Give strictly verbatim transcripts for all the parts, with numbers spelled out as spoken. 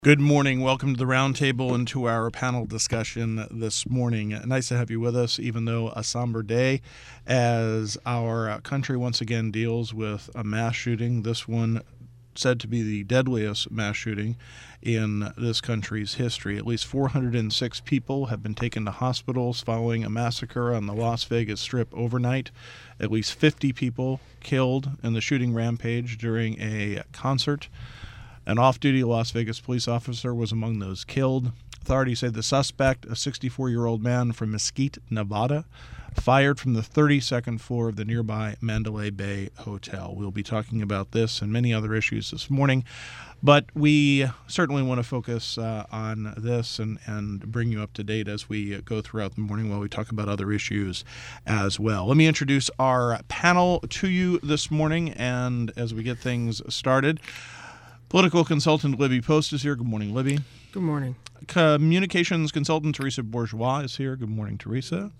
Good morning. Welcome to the Roundtable and to our panel discussion this morning. Nice to have you with us, even though a somber day, as our country once again deals with a mass shooting. This one said to be the deadliest mass shooting in this country's history. At least four hundred six people have been taken to hospitals following a massacre on the Las Vegas Strip overnight. At least fifty people killed in the shooting rampage during a concert. An off-duty Las Vegas police officer was among those killed. Authorities say the suspect, a sixty-four-year-old man from Mesquite, Nevada, fired from the thirty-second floor of the nearby Mandalay Bay Hotel. We'll be talking about this and many other issues this morning, but we certainly want to focus uh, on this and, and bring you up to date as we go throughout the morning while we talk about other issues as well. Let me introduce our panel to you this morning, and as we get things started, political consultant Libby Post is here. Good morning, Libby. Good morning. Communications consultant Teresa Bourgeois is here. Good morning, Teresa.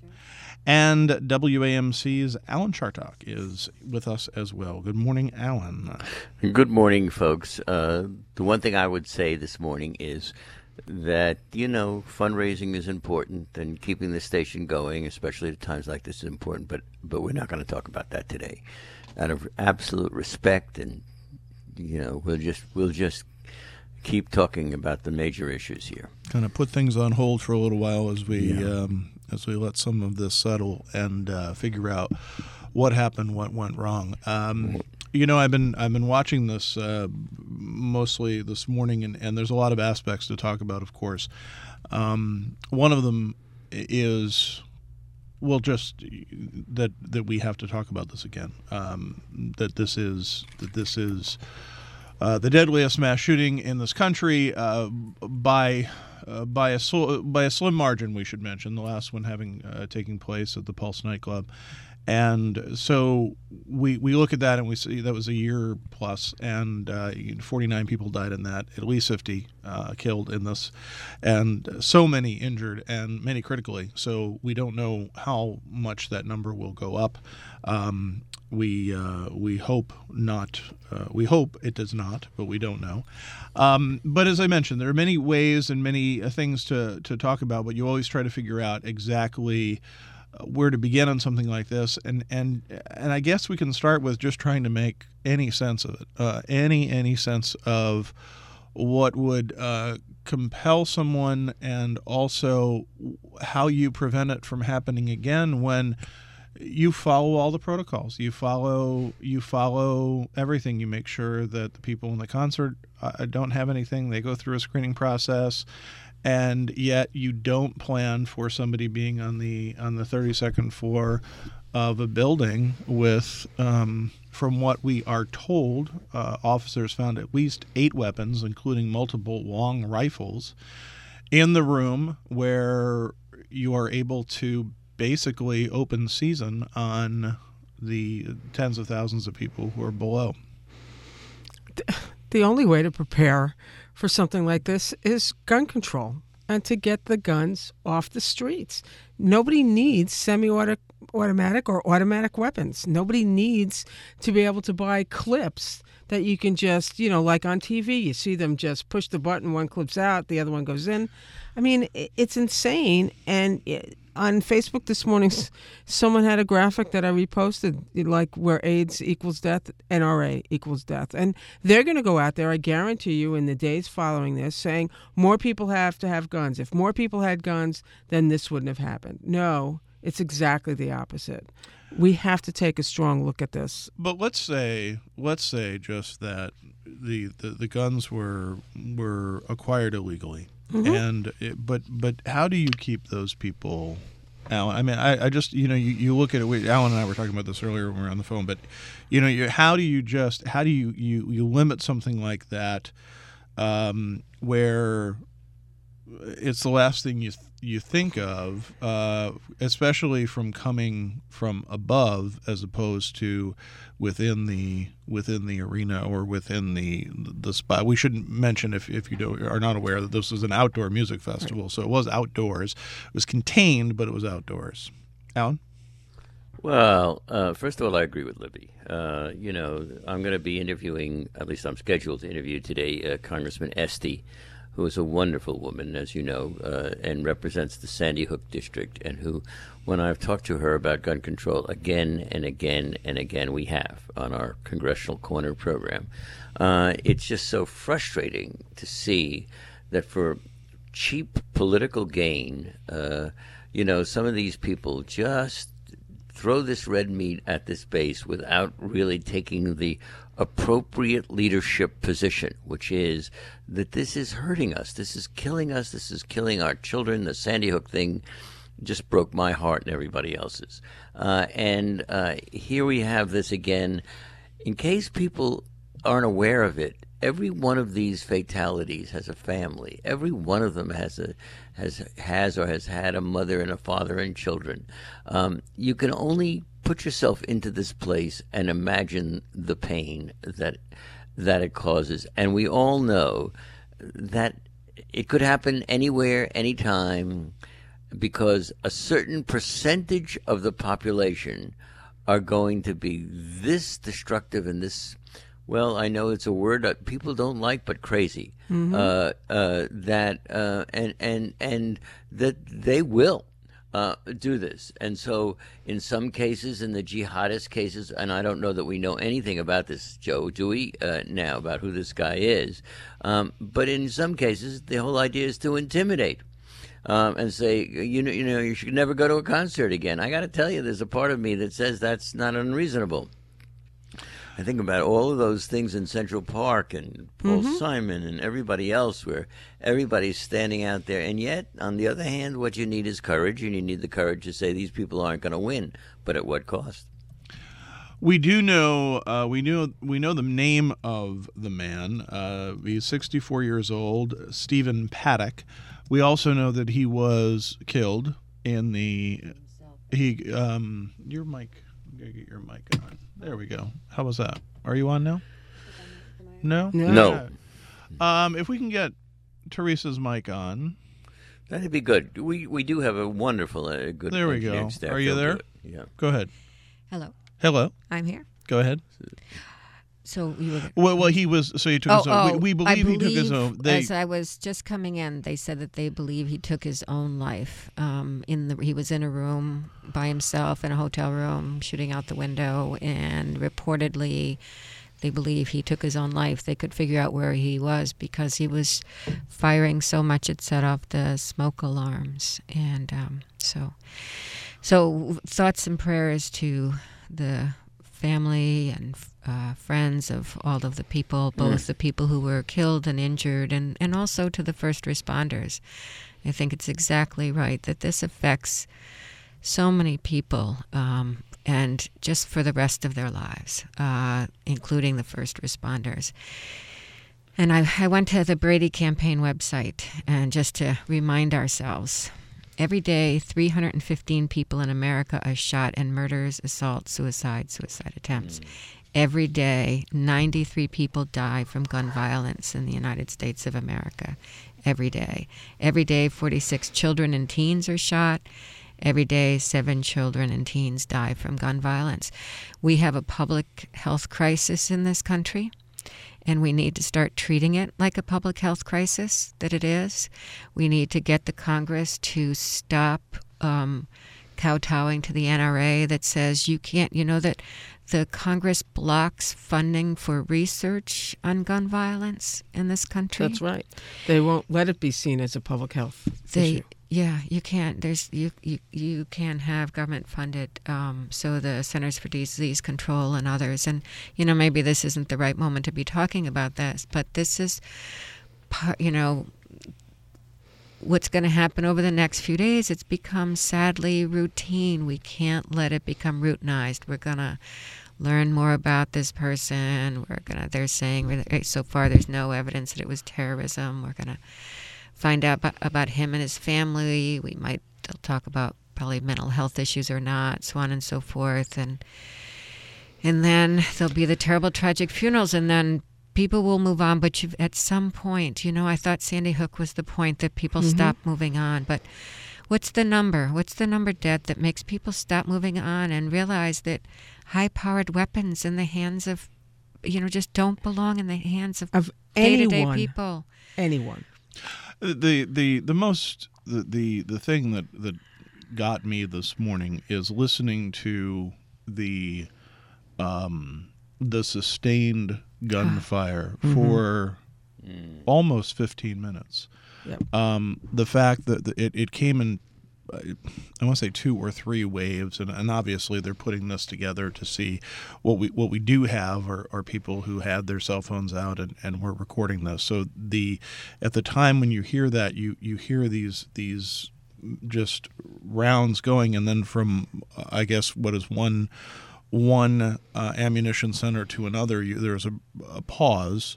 And W A M C's Alan Chartock is with us as well. Good morning, Alan. Good morning, folks. Uh, the one thing I would say this morning is that, you know, fundraising is important and keeping the station going, especially at times like this, is important, but, but we're not going to talk about that today. Out of absolute respect, and you know, we'll just we'll just keep talking about the major issues here. Kind of put things on hold for a little while as we Yeah. um, as we let some of this settle and uh, figure out what happened, what went wrong. Um, you know, I've been I've been watching this uh, mostly this morning, and, and there's a lot of aspects to talk about. Of course, um, one of them is. Well, just that that we have to talk about this again. Um, that this is that this is uh, the deadliest mass shooting in this country uh, by uh, by a sl- by a slim margin. We should mention the last one having uh, taking place at the Pulse nightclub, and so we we look at that and we see that was a year plus, and uh, forty-nine people died in that, at least fifty uh, killed in this, and so many injured and many critically. So we don't know how much that number will go up. Um, we uh, we hope not. Uh, we hope it does not, but we don't know. Um, but as I mentioned, there are many ways and many uh, things to to talk about, but you always try to figure out exactly where to begin on something like this, and and and I guess we can start with just trying to make any sense of it, uh, any any sense of what would uh, compel someone, and also how you prevent it from happening again when you follow all the protocols. You follow you follow everything. You make sure that the people in the concert uh, don't have anything. They go through a screening process. And yet you don't plan for somebody being on the on the thirty-second floor of a building with, um, from what we are told, uh, officers found at least eight weapons, including multiple long rifles, in the room where you are able to basically open season on the tens of thousands of people who are below. The only way to prepare for something like this is gun control and to get the guns off the streets. Nobody needs semi-automatic or automatic weapons. Nobody needs to be able to buy clips that you can just, you know, like on T V, you see them just push the button, one clips out, the other one goes in. I mean, it's insane. And it, on Facebook this morning, someone had a graphic that I reposted, like where AIDS equals death, N R A equals death. And they're going to go out there, I guarantee you, in the days following this, saying more people have to have guns. If more people had guns, then this wouldn't have happened. No, it's exactly the opposite. We have to take a strong look at this. But let's say, let's say just that the, the, the guns were were acquired illegally. Mm-hmm. And it, but but how do you keep those people, Alan? I mean, I, I just you know you, you look at it. We, Alan and I were talking about this earlier when we were on the phone. But you know, you, how do you just how do you, you, you limit something like that, um, where it's the last thing you you think of, uh, especially from coming from above as opposed to within the within the arena or within the the spot. We shouldn't mention, if, if you don't, are not aware, that this was an outdoor music festival, right. So it was outdoors. It was contained, but it was outdoors. Alan? Well, uh, first of all, I agree with Libby. Uh, you know, I'm going to be interviewing, at least I'm scheduled to interview today, uh, Congressman Esty who is a wonderful woman, as you know, uh, and represents the Sandy Hook district, and who, when I've talked to her about gun control again and again and again, we have on our Congressional Corner program, uh, it's just so frustrating to see that for cheap political gain, uh, you know, some of these people just throw this red meat at this base without really taking the appropriate leadership position, which is that this is hurting us, this is killing us, this is killing our children. The Sandy Hook thing just broke my heart and everybody else's. Uh, and uh, here we have this again. In case people aren't aware of it, every one of these fatalities has a family. Every one of them has a has has or has had a mother and a father and children. Um, you can only put yourself into this place and imagine the pain that that it causes. And we all know that it could happen anywhere, anytime, because a certain percentage of the population are going to be this destructive and this, well, I know it's a word that people don't like, but crazy. Mm-hmm. Uh, uh, that uh, and and and that they will uh, do this. And so, in some cases, in the jihadist cases, and I don't know that we know anything about this, Joe, do we uh, now about who this guy is? Um, but in some cases, the whole idea is to intimidate. Um, and say, you know, you know, you should never go to a concert again. I got to tell you, there's a part of me that says that's not unreasonable. I think about all of those things in Central Park and Paul mm-hmm. Simon and everybody else, where everybody's standing out there. And yet, on the other hand, what you need is courage, and you need the courage to say these people aren't going to win, but at what cost? We do know uh, we know we know the name of the man. Uh, he's sixty-four years old, Stephen Paddock. We also know that he was killed in the he um your mic. I'm gonna get your mic on. There we go. How was that? Are you on now? No? No. No. Um, if we can get Teresa's mic on. That'd be good. We we do have a wonderful, uh, good. There we go. Are you there? Yeah. Go ahead. Hello. Hello. I'm here. Go ahead. So you were. Well, well, he was. So he took oh, his own. Oh, we, we believe, I he believe took his own. They, as I was just coming in, they said that they believe he took his own life. Um, in the he was in a room by himself in a hotel room, shooting out the window, and reportedly, they believe he took his own life. They could figure out where he was because he was firing so much it set off the smoke alarms, and um, so, so thoughts and prayers to the family and uh, friends of all of the people, both mm. the people who were killed and injured, and, and also to the first responders. I think it's exactly right that this affects so many people, um, and just for the rest of their lives, uh, including the first responders. And I, I went to the Brady Campaign website, and just to remind ourselves, every day, three hundred fifteen people in America are shot in murders, assaults, suicide, suicide attempts. Mm. Every day, ninety-three people die from gun violence in the United States of America. Every day. Every day, forty-six children and teens are shot. Every day, seven children and teens die from gun violence. We have a public health crisis in this country, and we need to start treating it like a public health crisis that it is. We need to get the Congress to stop um, kowtowing to the N R A that says you can't, you know, that the Congress blocks funding for research on gun violence in this country. That's right. They won't let it be seen as a public health they, issue. Yeah, you can't. There's you you, you can have government funded. Um, so the Centers for Disease Control and others, and you know maybe this isn't the right moment to be talking about this, but this is, part, you know, what's going to happen over the next few days. It's become sadly routine. We can't let it become routinized. We're gonna learn more about this person. We're gonna. They're saying so far there's no evidence that it was terrorism. We're gonna find out about him and his family. We might talk about probably mental health issues or not, so on and so forth. And and then there'll be the terrible, tragic funerals, and then people will move on. But you've, at some point, you know, I thought Sandy Hook was the point that people mm-hmm. stop moving on. But what's the number? What's the number, Deb, that makes people stop moving on and realize that high-powered weapons in the hands of, you know, just don't belong in the hands of, of day-to-day anyone, people? Anyone. The the the most the the, the thing that, that got me this morning is listening to the um, the sustained gunfire Mm-hmm. for almost fifteen minutes. Yep. Um, the fact that the- it, it came in, uh, I want to say two or three waves, and, and obviously they're putting this together to see what we what we do have are, are people who had their cell phones out and, and were recording this. So the at the time when you hear that, you you hear these these just rounds going, and then from uh, I guess what is one one uh, ammunition center to another, you, there's a, a pause.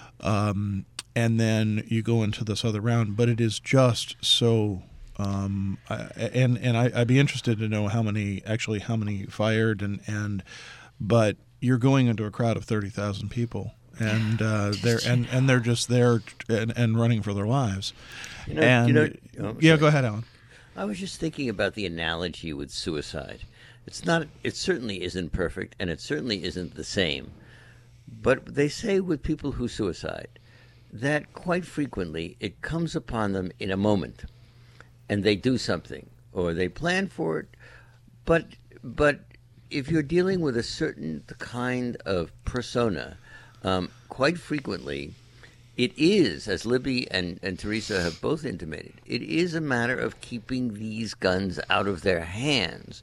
Um, and then you go into this other round, but it is just so. Um, I, and and I, I'd be interested to know how many actually how many fired and and, but you're going into a crowd of thirty thousand people, and uh, they're and, and they're just there and, and running for their lives. You know, and you know, oh, yeah, sorry. go ahead, Alan. I was just thinking about the analogy with suicide. It's not. It certainly isn't perfect, and it certainly isn't the same. But they say with people who suicide that quite frequently it comes upon them in a moment, and they do something or they plan for it. But but if you're dealing with a certain kind of persona, um, quite frequently it is, as Libby and, and Teresa have both intimated, it is a matter of keeping these guns out of their hands.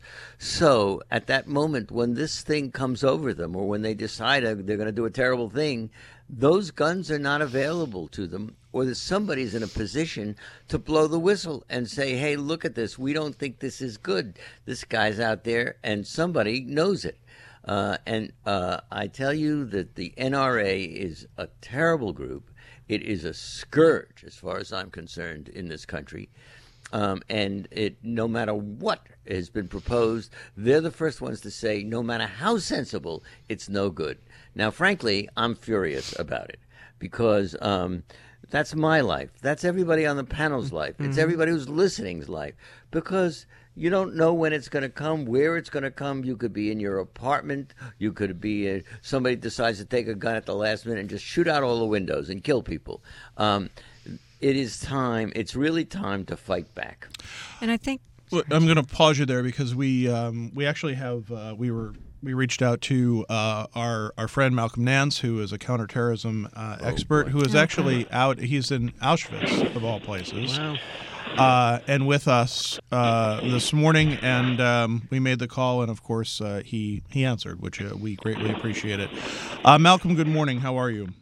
So at that moment when this thing comes over them, or when they decide they're going to do a terrible thing, those guns are not available to them, or that somebody's in a position to blow the whistle and say, hey, look at this. We don't think this is good. This guy's out there, and somebody knows it. Uh, and uh, I tell you that the N R A is a terrible group. It is a scourge, as far as I'm concerned, in this country. Um, and it, no matter what has been proposed, they're the first ones to say, no matter how sensible, it's no good. Now, frankly, I'm furious about it because um, that's my life. That's everybody on the panel's life. It's everybody who's listening's life, because you don't know when it's going to come, where it's going to come. You could be in your apartment. You could be uh, somebody decides to take a gun at the last minute and just shoot out all the windows and kill people. Um, it is time. It's really time to fight back. And I think Well, I'm going to pause you there because we um, we actually have uh, we were we reached out to uh, our our friend Malcolm Nance, who is a counterterrorism uh, expert, who is actually out. He's in Auschwitz of all places. Wow. Uh, and with us uh, this morning, and um, we made the call, and of course uh, he he answered, which uh, we greatly appreciate it. Uh, Malcolm, good morning. How are you?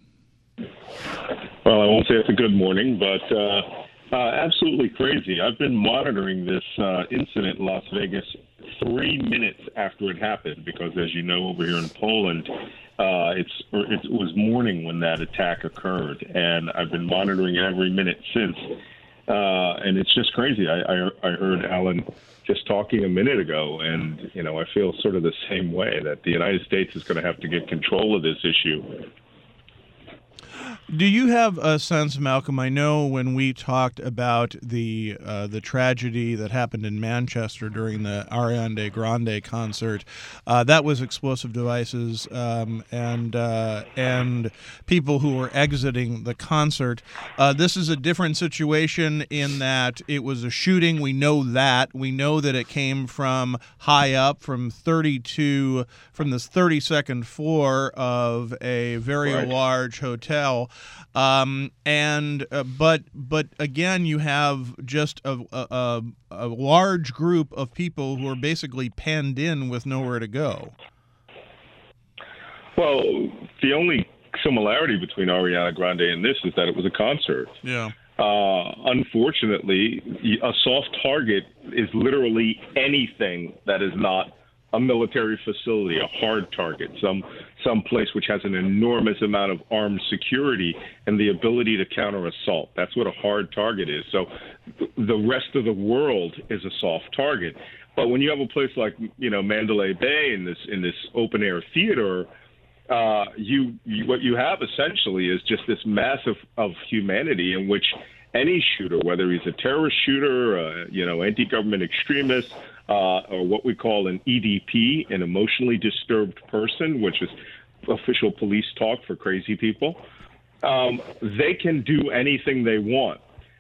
Well, I won't say it's a good morning, but uh, uh, absolutely crazy. I've been monitoring this uh, incident in Las Vegas three minutes after it happened, because, as you know, over here in Poland, uh, it's it was morning when that attack occurred, and I've been monitoring it every minute since. Uh, and it's just crazy. I, I, I heard Alan just talking a minute ago, and, you know, I feel sort of the same way, that the United States is going to have to get control of this issue. Do you have a sense, Malcolm? I know when we talked about the uh, the tragedy that happened in Manchester during the Ariana Grande concert, uh, that was explosive devices um, and uh, and people who were exiting the concert. Uh, this is a different situation in that it was a shooting. We know that. We know that it came from high up, from thirty-two, from this thirty-second floor of a very Right. large hotel. Um, and uh, but but again, you have just a, a a large group of people who are basically penned in with nowhere to go. Well, the only similarity between Ariana Grande and this is that it was a concert. Yeah. Uh, unfortunately, a soft target is literally anything that is not a military facility, a hard target, some some place which has an enormous amount of armed security and the ability to counter assault. That's what a hard target is. So the rest of the world is a soft target. But when you have a place like, you know, Mandalay Bay in this in this open air theater, uh, you, you what you have essentially is just this mass of, of humanity in which any shooter, whether he's a terrorist shooter, uh, you know, anti-government extremist, uh, or what we call an E D P, an emotionally disturbed person, which is official police talk for crazy people, um, they can do anything they want.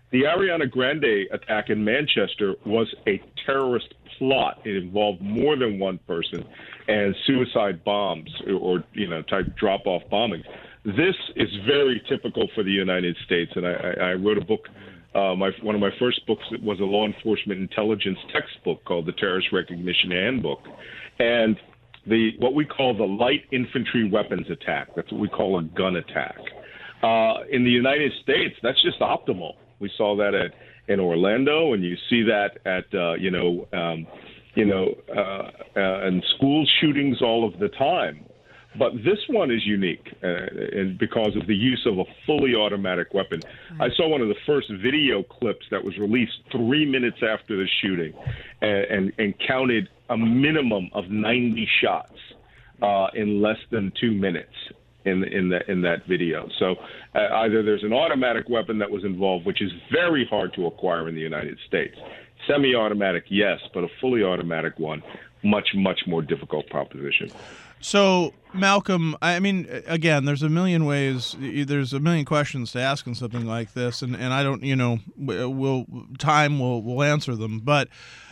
The Ariana Grande attack in Manchester was a terrorist plot. It involved more than one person and suicide bombs or, you know, type drop-off bombings. This is very typical for the United States, and I, I, I wrote a book. Uh, my, one of my first books was a law enforcement intelligence textbook called the Terrorist Recognition Handbook. And the what we call the light infantry weapons attack, that's what we call a gun attack. Uh, in the United States, that's just optimal. We saw that at, in Orlando, and you see that at, uh, you know, um, you know, uh, uh, and school shootings all of the time. But this one is unique uh, and because of the use of a fully automatic weapon. I saw one of the first video clips that was released three minutes after the shooting and, and, and counted a minimum of ninety shots uh, in less than two minutes in, in, the, in that video. So uh, either there's an automatic weapon that was involved, which is very hard to acquire in the United States. Semi-automatic, yes, but a fully automatic one, much, much more difficult proposition. So, Malcolm, I mean, again, there's a million ways, there's a million questions to ask in something like this, and, and I don't, you know, we'll, time will will answer them, but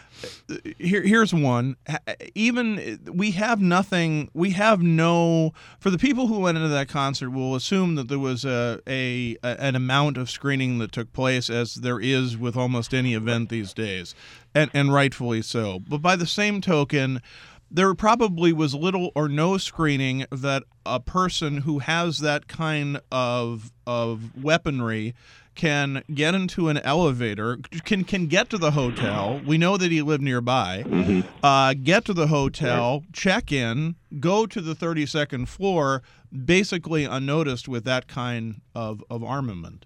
here here's one. Even, we have nothing, we have no, for the people who went into that concert, we'll assume that there was a, a an amount of screening that took place, as there is with almost any event these days, and, and rightfully so. But by the same token, there probably was little or no screening that a person who has that kind of of weaponry can get into an elevator, can can get to the hotel. We know that he lived nearby. Mm-hmm. Uh, get to the hotel, check in, go to the thirty-second floor, basically unnoticed with that kind of, of armament.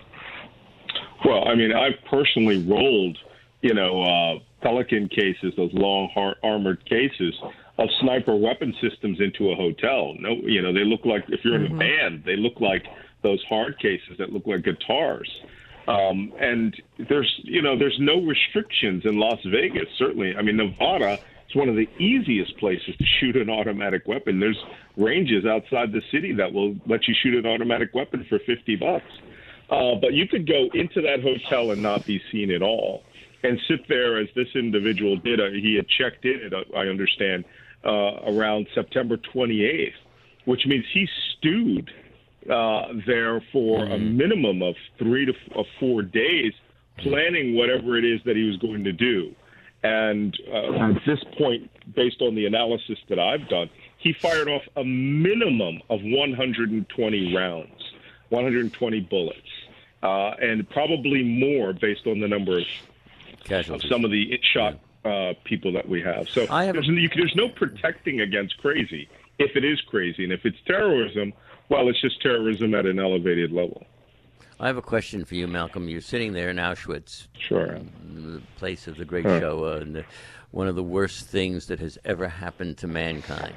Well, I mean, I've personally rolled, you know, uh, Pelican cases, those long, hard, armored cases of sniper weapon systems into a hotel. No, you know, they look like, if you're in a band, they look like those hard cases that look like guitars. Um, and there's, you know, there's no restrictions in Las Vegas, certainly. I mean, Nevada is one of the easiest places to shoot an automatic weapon. There's ranges outside the city that will let you shoot an automatic weapon for fifty bucks. Uh, but you could go into that hotel and not be seen at all, and sit there as this individual did. Uh, he had checked in, I understand, uh, around September twenty-eighth, which means he stewed uh, there for mm-hmm. a minimum of three to f- of four days, planning whatever it is that he was going to do. And uh, at this point, based on the analysis that I've done, he fired off a minimum of one hundred twenty rounds, one hundred twenty bullets, uh, and probably more based on the number of Casualties. Of some of the shot uh, people that we have. So I have there's, you, there's no protecting against crazy if it is crazy. And if it's terrorism, well, it's just terrorism at an elevated level. I have a question for you, Malcolm. You're sitting there in Auschwitz, sure, the place of the great huh. Shoah, and the, one of the worst things that has ever happened to mankind.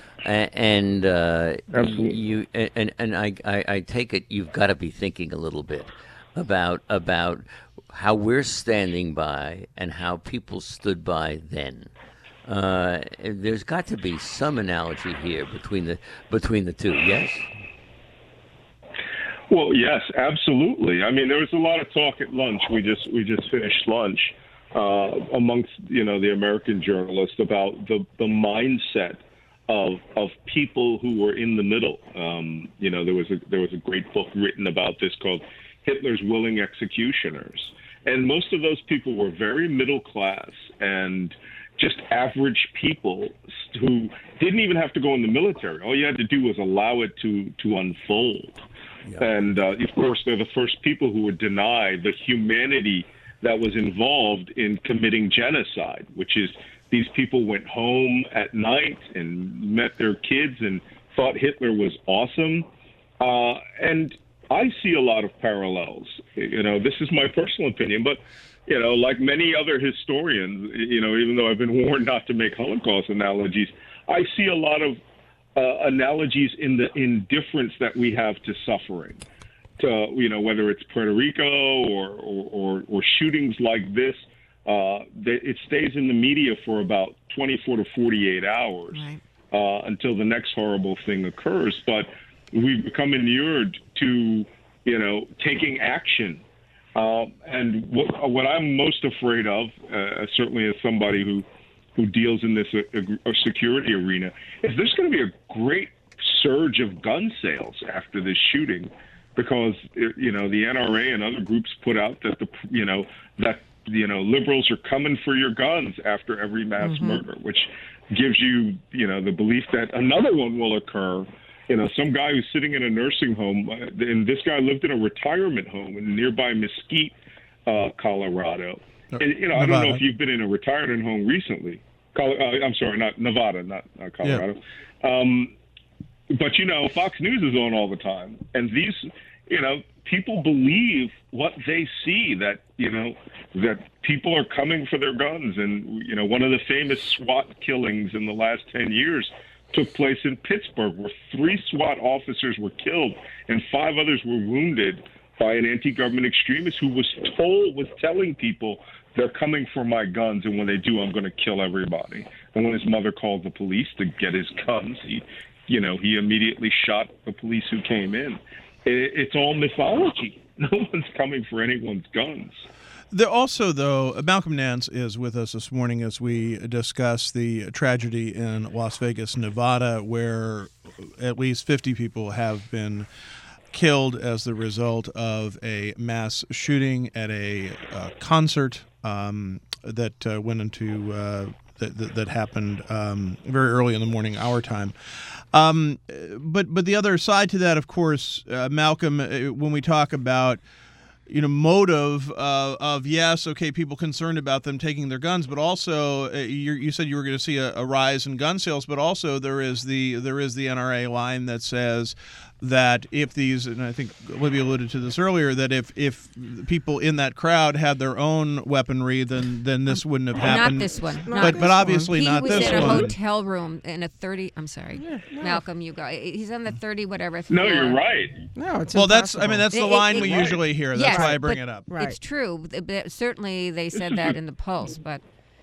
And uh, you and and I, I, I take it you've got to be thinking a little bit about about how we're standing by and how people stood by then. Uh, there's got to be some analogy here between the between the two. Yes. Well, yes, absolutely. I mean, there was a lot of talk at lunch. We just we just finished lunch uh, amongst you know the American journalists about the the mindset of of people who were in the middle. Um, you know, there was a there was a great book written about this called Hitler's Willing Executioners. And most of those people were very middle class and just average people who didn't even have to go in the military. All you had to do was allow it to, to unfold. Yeah. And, uh, of course, they're the first people who would deny the humanity that was involved in committing genocide, which is these people went home at night and met their kids and thought Hitler was awesome. Uh, and I see a lot of parallels. You know, this is my personal opinion, but, you know, like many other historians, you know, even though I've been warned not to make Holocaust analogies, I see a lot of uh, analogies in the indifference that we have to suffering, to, you know, whether it's Puerto Rico or, or, or, or shootings like this. Uh, it stays in the media for about twenty-four to forty-eight hours right. uh, until the next horrible thing occurs. But we've become inured to, you know, taking action Um, and what, what I'm most afraid of, uh, certainly as somebody who who deals in this uh, uh, security arena, is there's going to be a great surge of gun sales after this shooting, because you know the N R A and other groups put out that the you know that you know liberals are coming for your guns after every mass mm-hmm. murder, which gives you you know the belief that another one will occur. You know, some guy who's sitting in a nursing home, and this guy lived in a retirement home in nearby Mesquite, uh, Colorado. And, you know, Nevada. I don't know if you've been in a retirement home recently. Col- uh, I'm sorry, not Nevada, not, not Colorado. Yeah. Um, but, you know, Fox News is on all the time. And these, you know, people believe what they see, that, you know, that people are coming for their guns. And, you know, one of the famous SWAT killings in the last ten years took place in Pittsburgh, where three SWAT officers were killed and five others were wounded by an anti-government extremist who was told, was telling people, they're coming for my guns, and when they do, I'm going to kill everybody. And when his mother called the police to get his guns, he, you know, he immediately shot the police who came in. It, it's all mythology. No one's coming for anyone's guns. There also, though, Malcolm Nance is with us this morning as we discuss the tragedy in Las Vegas, Nevada, where at least fifty people have been killed as the result of a mass shooting at a uh, concert um, that uh, went into uh, that, that, that happened um, very early in the morning, our time. Um, but but the other side to that, of course, uh, Malcolm, when we talk about you know, motive uh, of, yes, okay, people concerned about them taking their guns, but also uh, you, you said you were going to see a, a rise in gun sales, but also there is the there is the N R A line that says that if these, and I think Olivia alluded to this earlier, that if if people in that crowd had their own weaponry, then then this wouldn't have happened. Not this one. But Not but, this but obviously one. not this one. He was in a hotel room in a thirty. I'm sorry, yeah, no. Malcolm. You go. He's on the thirty whatever. Floor. No, you're right. No, it's well. impossible. That's I mean that's the it, line it, we it, usually hear. That's yes, why I bring but it up. Right. It's true. But certainly they said that in the Pulse, but.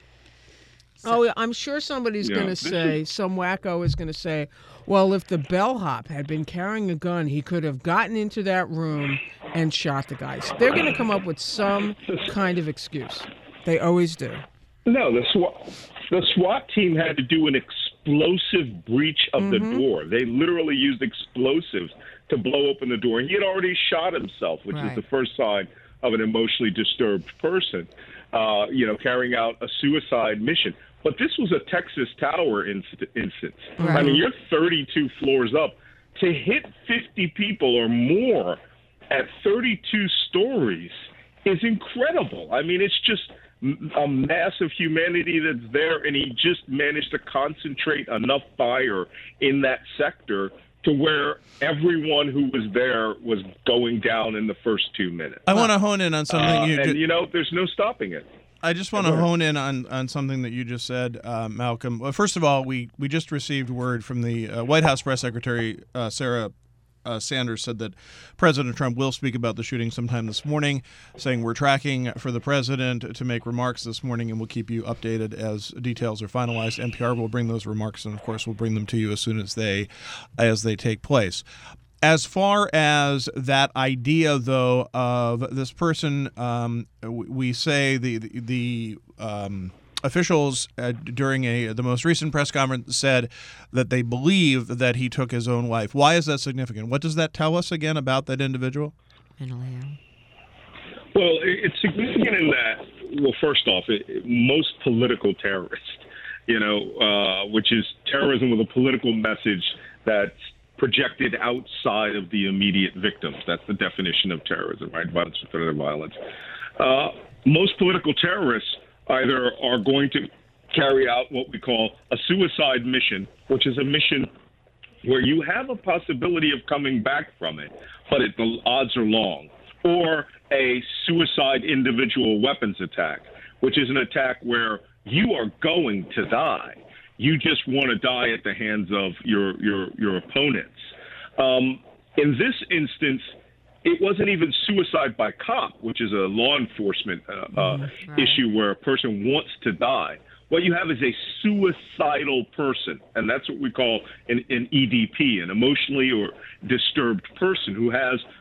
So. Oh, yeah, I'm sure somebody's Yeah. going to say, some wacko is going to say, well, if the bellhop had been carrying a gun, he could have gotten into that room and shot the guys. They're going to come up with some kind of excuse. They always do. No, the SWAT, the SWAT team had to do an explosive breach of Mm-hmm. the door. They literally used explosives to blow open the door. And he had already shot himself, which Right. is the first sign of an emotionally disturbed person, uh, you know, carrying out a suicide mission. But this was a Texas Tower inc- instance. Right. I mean, you're thirty-two floors up. To hit fifty people or more at thirty-two stories is incredible. I mean, it's just a mass of humanity that's there, and he just managed to concentrate enough fire in that sector to where everyone who was there was going down in the first two minutes. I want to hone in on something Uh, you and, ju- you know, there's no stopping it. I just want to hone in on, on something that you just said, uh, Malcolm. Well, first of all, we, we just received word from the uh, White House press secretary, uh, Sarah uh, Sanders, said that President Trump will speak about the shooting sometime this morning, saying we're tracking for the president to make remarks this morning, and we'll keep you updated as details are finalized. N P R will bring those remarks, and of course, we'll bring them to you as soon as they as they take place. As far as that idea, though, of this person, um, we say the the, the um, officials uh, during a the most recent press conference said that they believe that he took his own life. Why is that significant? What does that tell us again about that individual? Well, it's significant in that, well, first off, it, it, most political terrorists, you know, uh, which is terrorism with a political message that's projected outside of the immediate victims. That's the definition of terrorism, right? Violence with other violence. Uh, most political terrorists either are going to carry out what we call a suicide mission, which is a mission where you have a possibility of coming back from it, but it, the odds are long, or a suicide individual weapons attack, which is an attack where you are going to die. You just want to die at the hands of your your your opponents. Um, in this instance, it wasn't even suicide by cop, which is a law enforcement uh, uh, right. issue where a person wants to die. What you have is a suicidal person, and that's what we call an, an E D P, an emotionally or disturbed person who has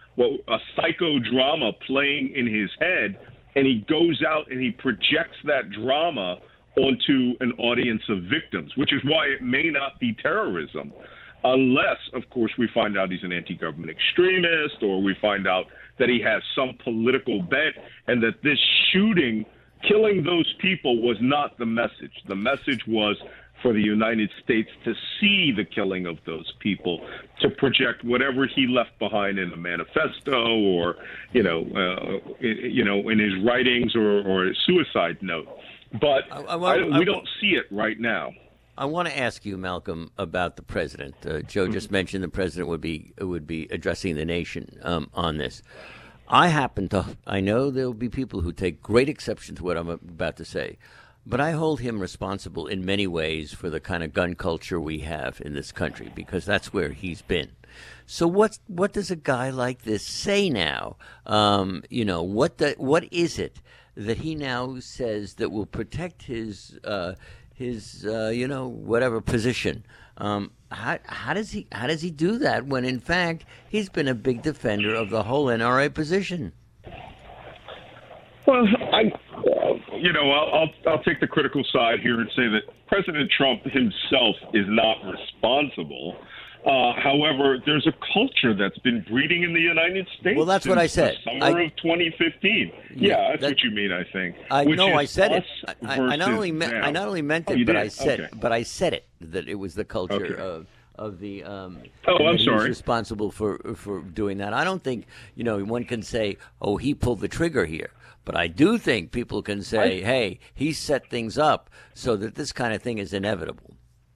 well, a psychodrama playing in his head, and he goes out and he projects that drama onto an audience of victims, which is why it may not be terrorism, unless, of course, we find out he's an anti-government extremist, or we find out that he has some political bent, and that this shooting, killing those people, was not the message. The message was for the United States to see the killing of those people, to project whatever he left behind in a manifesto, or you know, uh, you know, in his writings, or, or a suicide note. But I, I, I, I, we don't see it right now. I want to ask you, Malcolm, about the president. Uh, Joe just mm-hmm. mentioned the president would be would be addressing the nation um, on this. I happen to, I know there will be people who take great exception to what I'm about to say, but I hold him responsible in many ways for the kind of gun culture we have in this country, because that's where he's been. So what what does a guy like this say now? Um, you know, what the, what is it that he now says that will protect his uh, his uh, you know, whatever position? Um, how how does he how does he do that when in fact he's been a big defender of the whole N R A position? Well, I, you know, I'll, I'll I'll take the critical side here and say that President Trump himself is not responsible. Uh, however, there's a culture that's been breeding in the United States. Well, that's since what I said. The summer I, of twenty fifteen. Yeah, yeah that's that, what you mean. I think. I know. I said it. I, I not only meant. I not only meant it, oh, but did? I said. Okay. But I said it that it was the culture okay. of of the. Um, oh, I'm he sorry. Was responsible for for doing that. I don't think you know one can say, "Oh, he pulled the trigger here." But I do think people can say, I, "Hey, he set things up so that this kind of thing is inevitable."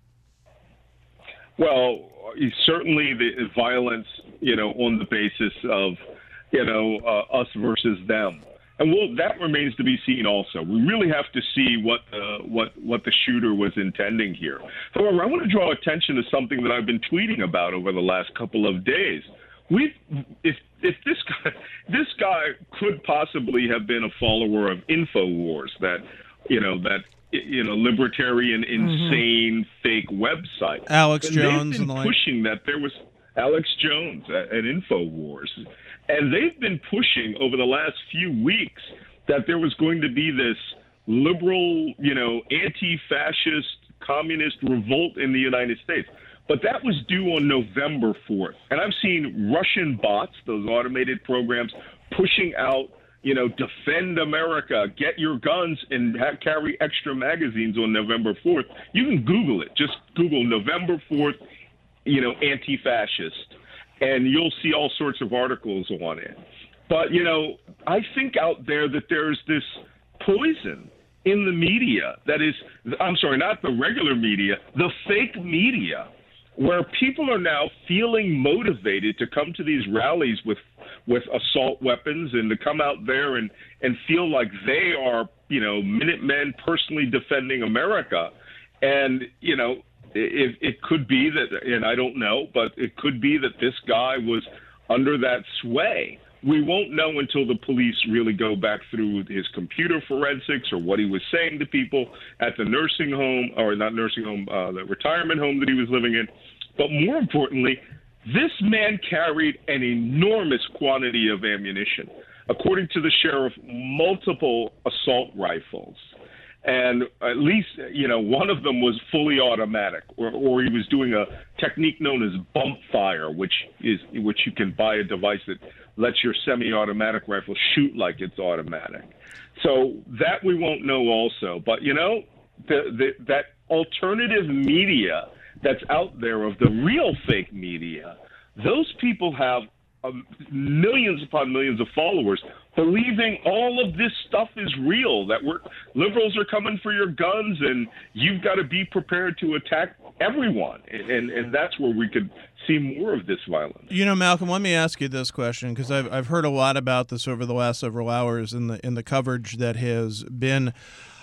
Well, certainly the violence, you know, on the basis of, you know, uh, us versus them, and well, that remains to be seen. Also, we really have to see what uh, what what the shooter was intending here. However, I want to draw attention to something that I've been tweeting about over the last couple of days. We, if if this guy this guy could possibly have been a follower of InfoWars, that you know that. you know, libertarian, insane, mm-hmm. fake website. Alex and Jones and the pushing that there was Alex Jones at, at InfoWars. And they've been pushing over the last few weeks that there was going to be this liberal, you know, anti-fascist, communist revolt in the United States. But that was due on November fourth. And I've seen Russian bots, those automated programs, pushing out, you know, defend America, get your guns, and ha- carry extra magazines on November fourth. You can Google it. Just Google November fourth, you know, anti-fascist, and you'll see all sorts of articles on it. But, you know, I think out there that there's this poison in the media that is, I'm sorry, not the regular media, the fake media, where people are now feeling motivated to come to these rallies with with assault weapons and to come out there and, and feel like they are, you know, Minutemen personally defending America. And, you know, it, it could be that, and I don't know, but it could be that this guy was under that sway. We won't know until the police really go back through his computer forensics or what he was saying to people at the nursing home, or not nursing home, uh, the retirement home that he was living in. But more importantly, this man carried an enormous quantity of ammunition. According to the sheriff, multiple assault rifles. And at least, you know, one of them was fully automatic, or, or he was doing a technique known as bump fire, which is which you can buy a device that lets your semi-automatic rifle shoot like it's automatic. So that we won't know also. But, you know, the, the, that alternative media that's out there of the real fake media, those people have um, millions upon millions of followers believing all of this stuff is real, that we're, liberals are coming for your guns and you've got to be prepared to attack everyone. And, and, and that's where we could see more of this violence. You know, Malcolm, let me ask you this question, because I've, I've heard a lot about this over the last several hours in the, in the coverage that has been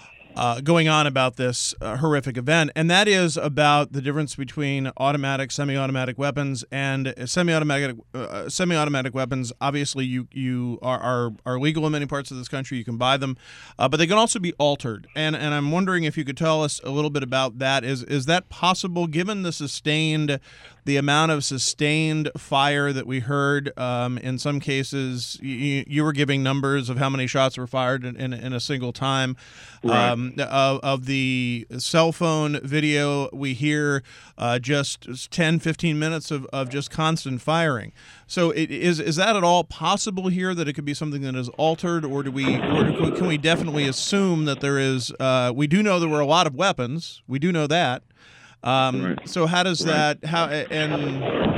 Uh, going on about this uh, horrific event, and that is about the difference between automatic, semi-automatic weapons and semi-automatic uh, semi-automatic weapons. Obviously, you you are, are are legal in many parts of this country. You can buy them, uh, but they can also be altered. And and I'm wondering if you could tell us a little bit about that. Is is that possible, given the sustained the amount of sustained fire that we heard. Um, in some cases, you, you were giving numbers of how many shots were fired in, in, in a single time. Right. Um, of, of the cell phone video, we hear uh, just ten, fifteen minutes of, of just constant firing. So it, is is that at all possible here, that it could be something that is altered, or do we, or do we, can we definitely assume that there is, uh, we do know there were a lot of weapons. We do know that. Um, Right. So how does Right. that, how, and...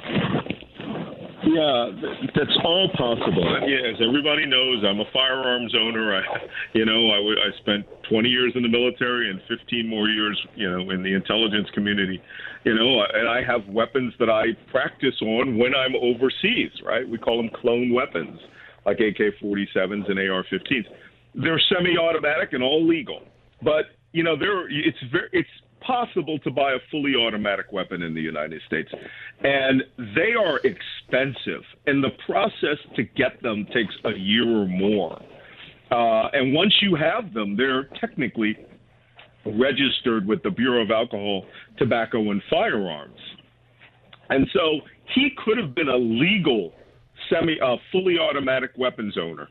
Yeah, th- that's all possible. Yeah, as everybody knows, I'm a firearms owner. I, you know, I, w- I spent twenty years in the military and fifteen more years, you know, in the intelligence community. You know, and I have weapons that I practice on when I'm overseas, right? We call them clone weapons, like A K forty-sevens and A R fifteens. They're semi-automatic and all legal. But, you know, there it's very it's possible to buy a fully automatic weapon in the United States, and they are expensive, and the process to get them takes a year or more. Uh, and once you have them, they're technically registered with the Bureau of Alcohol, Tobacco, and Firearms. And so he could have been a legal, semi, uh, fully automatic weapons owner.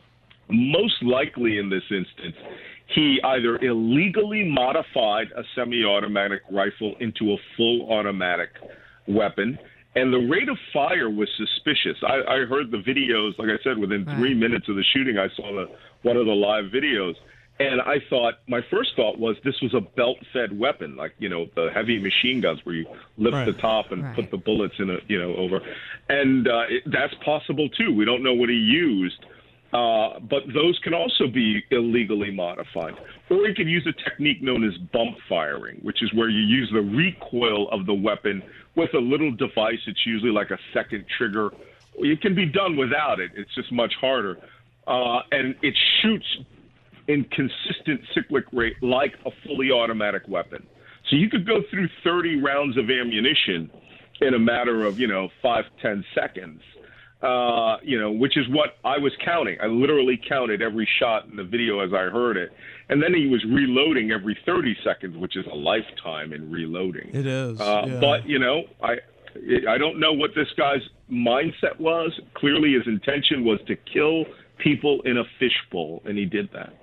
Most likely in this instance, he either illegally modified a semi-automatic rifle into a full automatic weapon, and the rate of fire was suspicious. I, I heard the videos, like I said, within Right. three minutes of the shooting, I saw the, one of the live videos, and I thought, my first thought was this was a belt-fed weapon, like, you know, the heavy machine guns where you lift Right. the top and Right. put the bullets in a, you know, over. And uh, it, that's possible, too. We don't know what he used. Uh, but those can also be illegally modified. Or you can use a technique known as bump firing, which is where you use the recoil of the weapon with a little device. It's usually like a second trigger. It can be done without it. It's just much harder. Uh, and it shoots in consistent cyclic rate like a fully automatic weapon. So you could go through thirty rounds of ammunition in a matter of, you know, five, ten seconds. Uh, you know, which is what I was counting. I literally counted every shot in the video as I heard it. And then he was reloading every thirty seconds, which is a lifetime in reloading. It is. Uh, yeah. But, you know, I I don't know what this guy's mindset was. Clearly his intention was to kill people in a fishbowl, and he did that.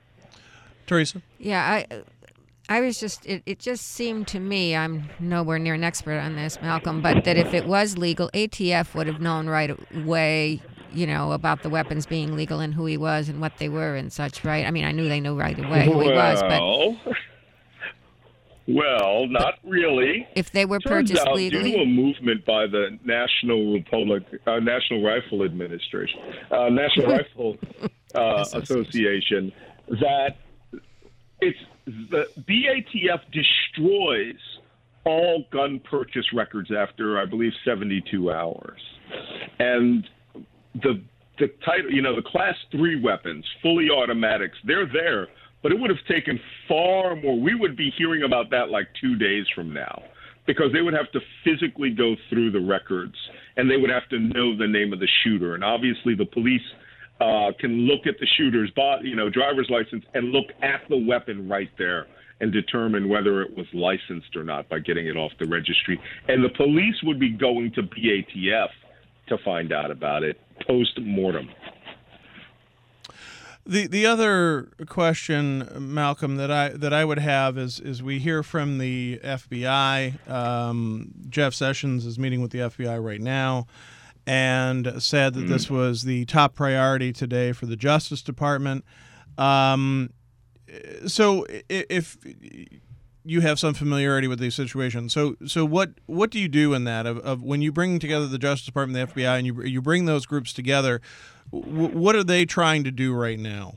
Teresa? Yeah, I I was just, it, it just seemed to me, I'm nowhere near an expert on this, Malcolm, but that if it was legal, A T F would have known right away, you know, about the weapons being legal and who he was and what they were and such, right? I mean, I knew they knew right away who he was, but Well, well, not really. if they were Turns purchased out, legally. due to a movement by the National Republic, uh, National Rifle Administration, uh, National Rifle uh, Association, that it's the B A T F destroys all gun purchase records after, I believe, seventy-two hours, and the the title, you know, the class three weapons, fully automatics, they're there. But it would have taken far more. We would be hearing about that like two days from now, because they would have to physically go through the records, and they would have to know the name of the shooter. And obviously the police uh, can look at the shooter's body, you know, driver's license, and look at the weapon right there and determine whether it was licensed or not by getting it off the registry. And the police would be going to B A T F to find out about it post-mortem. The the other question, Malcolm, that I that I would have is is we hear from the F B I. Um, Jeff Sessions is meeting with the F B I right now, and said that this was the top priority today for the Justice Department. Um, so if you have some familiarity with these situations, so so what what do you do in that of, of when you bring together the Justice Department, the F B I, and you you bring those groups together? What are they trying to do right now?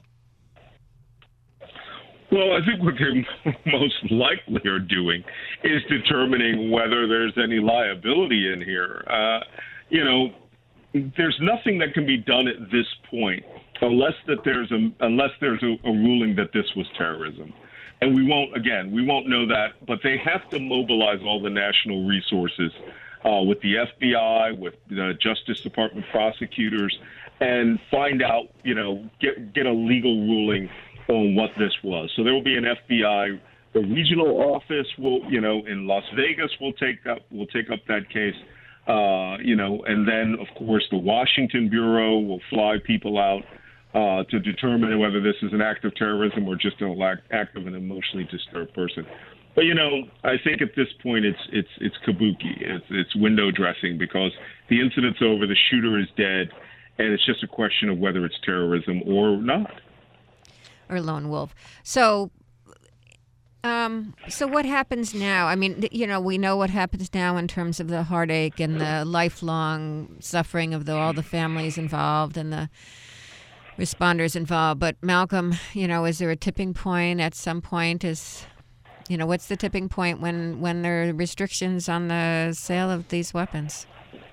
Well, I think what they most likely are doing is determining whether there's any liability in here. Uh, you know, there's nothing that can be done at this point unless that there's a unless there's a, a ruling that this was terrorism. And we won't, again, we won't know that, but they have to mobilize all the national resources uh, with the F B I, with the Justice Department prosecutors, and find out, you know, get get a legal ruling on what this was. So there will be an F B I The regional office will, you know, in Las Vegas will take up will take up that case. Uh, you know, and then of course the Washington Bureau will fly people out uh, to determine whether this is an act of terrorism or just an act of an emotionally disturbed person. But you know, I think at this point it's it's it's kabuki, it's it's window dressing, because the incident's over, the shooter is dead, and it's just a question of whether it's terrorism or not. Or lone wolf. So. Um, so what happens now? I mean, you know, we know what happens now in terms of the heartache and the lifelong suffering of the, all the families involved and the responders involved. But Malcolm, you know, is there a tipping point at some point? Is, you know, what's the tipping point when, when there are restrictions on the sale of these weapons?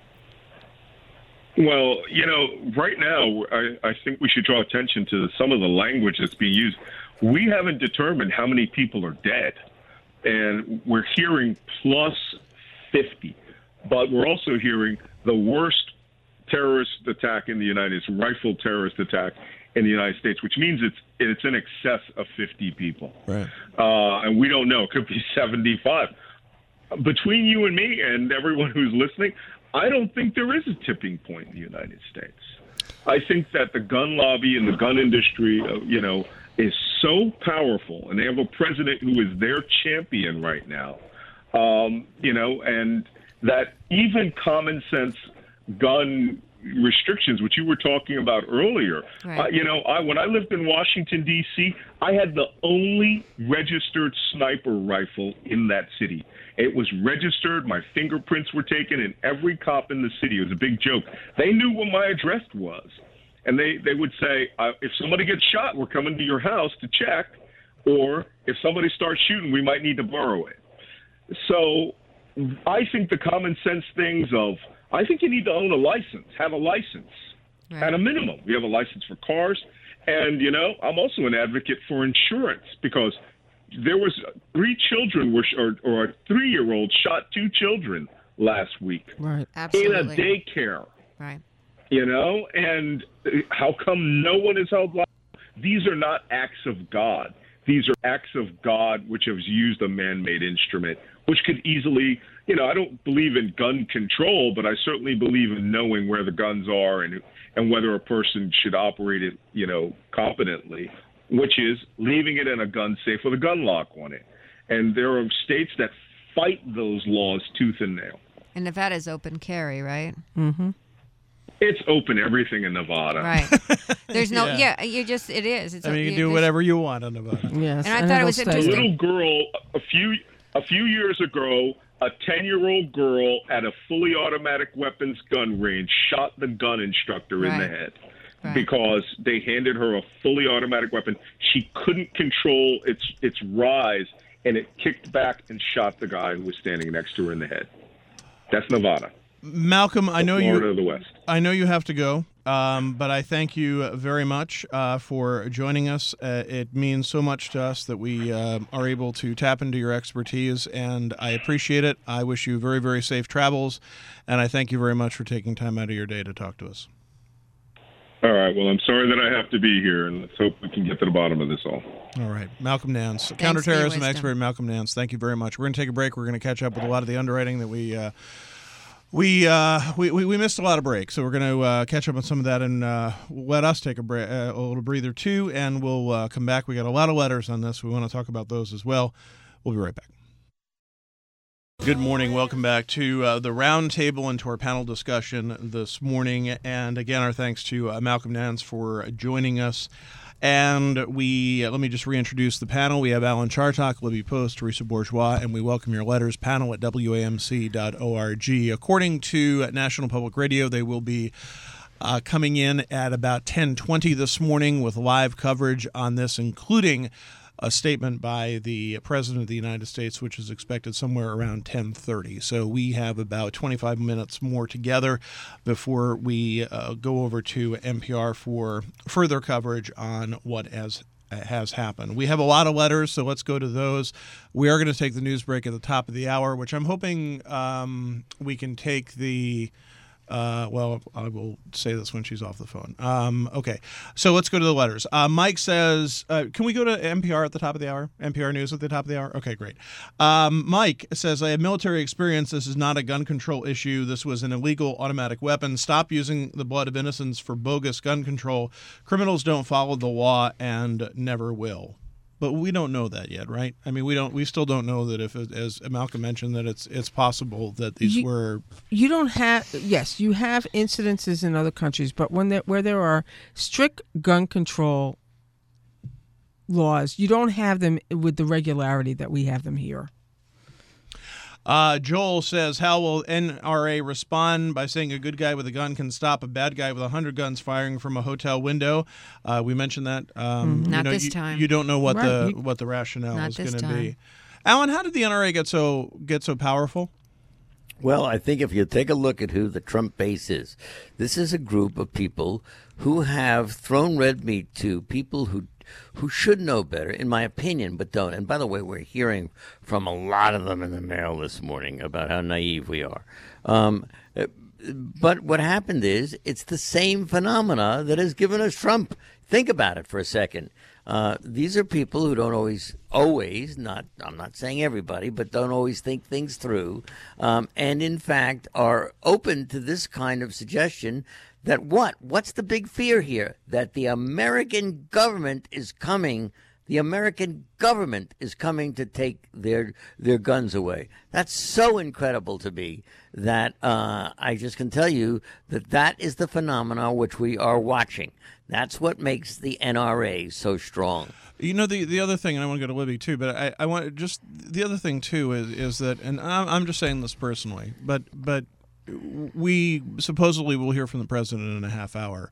Well, you know, right now, I, I think we should draw attention to some of the language that's being used. We haven't determined how many people are dead, and we're hearing plus fifty, but we're also hearing the worst terrorist attack in the United States, rifle terrorist attack in the United States, which means it's it's in excess of fifty people. Right. Uh, and we don't know. It could be seventy-five. Between you and me and everyone who's listening, I don't think there is a tipping point in the United States. I think that the gun lobby and the gun industry, uh, you know, is so powerful, and they have a president who is their champion right now, um, you know, and that even common sense gun restrictions, which you were talking about earlier, right. uh, you know, I, when I lived in Washington, D C, I had the only registered sniper rifle in that city. It was registered. My fingerprints were taken, and every cop in the city, it was a big joke. They knew what my address was. And they, they would say, uh, if somebody gets shot, we're coming to your house to check. Or if somebody starts shooting, we might need to borrow it. So I think the common sense things of, I think you need to own a license, have a license right. at a minimum. We have a license for cars. And, you know, I'm also an advocate for insurance, because there was three children were, or, or a three-year-old shot two children last week. Right. Absolutely. In a daycare. Right. You know, and how come no one is held liable? These are not acts of God. These are acts of God which have used a man-made instrument, which could easily, you know, I don't believe in gun control, but I certainly believe in knowing where the guns are and and whether a person should operate it, you know, competently, which is leaving it in a gun safe with a gun lock on it. And there are states that fight those laws tooth and nail. And Nevada's open carry, right? Mm-hmm. It's open everything in Nevada. Right. There's no, Yeah. yeah, you just, it is. It's I mean, you can do there's- whatever you want in Nevada. Yes. And I thought it was it'll A stay. interesting. little girl, a few a few years ago, a ten-year-old girl at a fully automatic weapons gun range shot the gun instructor in the Right. head Right. because they handed her a fully automatic weapon. She couldn't control its its rise, and it kicked back and shot the guy who was standing next to her in the head. That's Nevada. Malcolm, I know Florida you. of the West. I know you have to go, um, but I thank you very much uh, for joining us. Uh, it means so much to us that we uh, are able to tap into your expertise, and I appreciate it. I wish you very, very safe travels, and I thank you very much for taking time out of your day to talk to us. All right. Well, I'm sorry that I have to be here, and let's hope we can get to the bottom of this all. All right. Malcolm Nance, for your counterterrorism wisdom. expert Malcolm Nance, thank you very much. We're going to take a break. We're going to catch up with a lot of the underwriting that we uh, we, uh, we we we missed a lot of breaks, so we're going to uh, catch up on some of that and uh, let us take a, bre- uh, a little breather too, and we'll uh, come back. We got a lot of letters on this. We want to talk about those as well. We'll be right back. Good morning. Welcome back to uh, the round table and to our panel discussion this morning. And again, our thanks to uh, Malcolm Nance for joining us. And we uh, let me just reintroduce the panel. We have Alan Chartock, Libby Post, Teresa Bourgeois, and we welcome your letters. Panel at W A M C dot org. According to National Public Radio, they will be uh, coming in at about ten twenty this morning with live coverage on this, including a statement by the President of the United States, which is expected somewhere around ten thirty. So we have about twenty-five minutes more together before we uh, go over to N P R for further coverage on what has has happened. We have a lot of letters, so let's go to those. We are going to take the news break at the top of the hour, which I'm hoping um, we can take the Uh, well, I will say this when she's off the phone. Um, okay, so let's go to the letters. Uh, Mike says, uh, can we go to N P R at the top of the hour? N P R News at the top of the hour? Okay, great. Um, Mike says, I have military experience. This is not a gun control issue. This was an illegal automatic weapon. Stop using the blood of innocents for bogus gun control. Criminals don't follow the law and never will. But we don't know that yet, right? I mean, we don't. We still don't know that if, as Malcolm mentioned, that it's it's possible that these you, were. You don't have. Yes, you have incidences in other countries, but when there, where there are strict gun control laws, you don't have them with the regularity that we have them here. Uh, Joel says, how will N R A respond? By saying a good guy with a gun can stop a bad guy with a hundred guns firing from a hotel window. Uh, we mentioned that. Um, not you know, this you, time. You don't know what right. the you, what the rationale not is going to time. be. Alan, how did the N R A get so get so powerful? Well, I think if you take a look at who the Trump base is, this is a group of people who have thrown red meat to people who who should know better, in my opinion, but don't. And by the way, we're hearing from a lot of them in the mail this morning about how naive we are. Um, but what happened is it's the same phenomena that has given us Trump. Think about it for a second. Uh, these are people who don't always, always, not, I'm not saying everybody, but don't always think things through, um, and in fact are open to this kind of suggestion that what? What's the big fear here? That the American government is coming, the American government is coming to take their their guns away. That's so incredible to me that uh, I just can tell you that that is the phenomena which we are watching. That's what makes the N R A so strong. You know, the the other thing, and I want to go to Libby too, but I, I want just the other thing too is is that, and I'm, I'm just saying this personally, but but we supposedly will hear from the president in a half hour.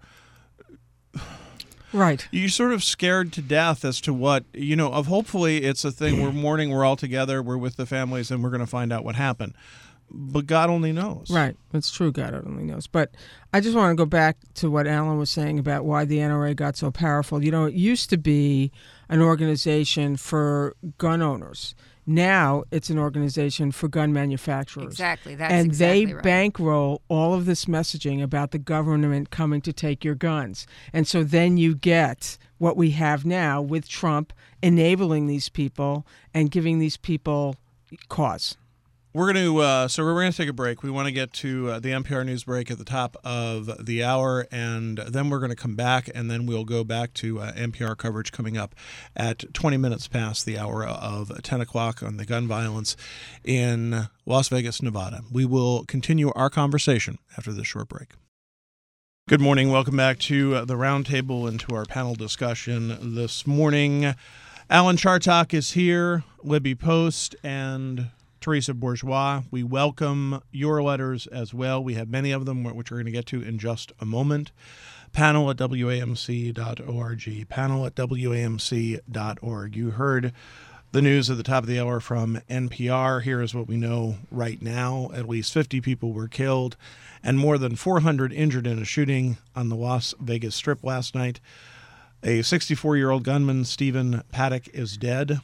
Right. You're sort of scared to death as to what, you know, of hopefully it's a thing, we're mourning, we're all together, we're with the families, and we're going to find out what happened. But God only knows. Right. It's true. God only knows. But I just want to go back to what Alan was saying about why the N R A got so powerful. You know, it used to be an organization for gun owners. Now it's an organization for gun manufacturers. Exactly. That's and exactly they right. bankroll all of this messaging about the government coming to take your guns. And so then you get what we have now with Trump enabling these people and giving these people cause. We're going to, uh, so we're going to take a break. We want to get to uh, the N P R News break at the top of the hour, and then we're going to come back, and then we'll go back to uh, N P R coverage coming up at twenty minutes past the hour of ten o'clock on the gun violence in Las Vegas, Nevada. We will continue our conversation after this short break. Good morning. Welcome back to uh, the roundtable and to our panel discussion this morning. Alan Chartock is here, Libby Post, and Teresa Bourgeois. We welcome your letters as well. We have many of them, which we're going to get to in just a moment. Panel at W A M C dot org. Panel at W A M C dot org. You heard the news at the top of the hour from N P R. Here is what we know right now. At least fifty people were killed and more than four hundred injured in a shooting on the Las Vegas Strip last night. A sixty-four-year-old gunman, Stephen Paddock, is dead.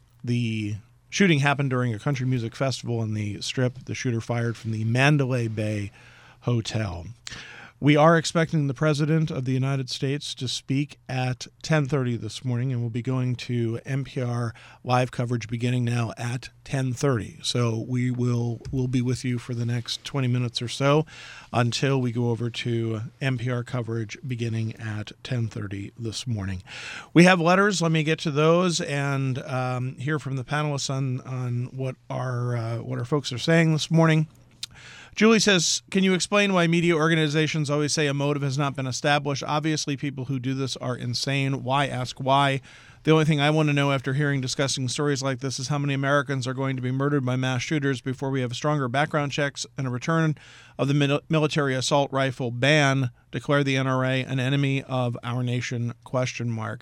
The shooting happened during a country music festival on the Strip. The shooter fired from the Mandalay Bay Hotel. We are expecting the President of the United States to speak at ten thirty this morning, and we'll be going to N P R live coverage beginning now at ten thirty. So we will we'll be with you for the next twenty minutes or so until we go over to N P R coverage beginning at ten thirty this morning. We have letters. Let me get to those and um, hear from the panelists on on what our uh, what our folks are saying this morning. Julie says, can you explain why media organizations always say a motive has not been established? Obviously, people who do this are insane. Why ask why? The only thing I want to know after hearing discussing stories like this is how many Americans are going to be murdered by mass shooters before we have stronger background checks and a return of the military assault rifle ban. Declare the N R A an enemy of our nation, question mark.